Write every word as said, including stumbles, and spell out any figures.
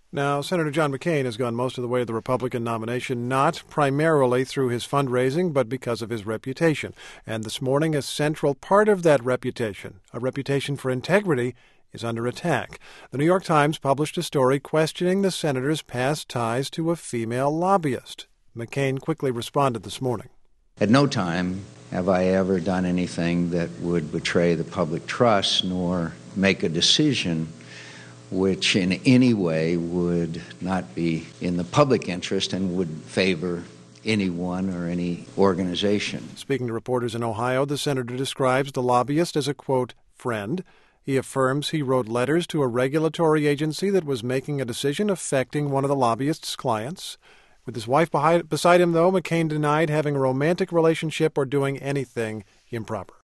Now, Senator John McCain has gone most of the way to the Republican nomination, not primarily through his fundraising, but because of his reputation. And this morning, a central part of that reputation, a reputation for integrity, is under attack. The New York Times published a story questioning the senator's past ties to a female lobbyist. McCain quickly responded this morning. At no time have I ever done anything that would betray the public trust nor make a decision which in any way would not be in the public interest and would favor anyone or any organization. Speaking to reporters in Ohio, the senator describes the lobbyist as a, quote, friend. He affirms he wrote letters to a regulatory agency that was making a decision affecting one of the lobbyist's clients. With his wife beside him, though, McCain denied having a romantic relationship or doing anything improper.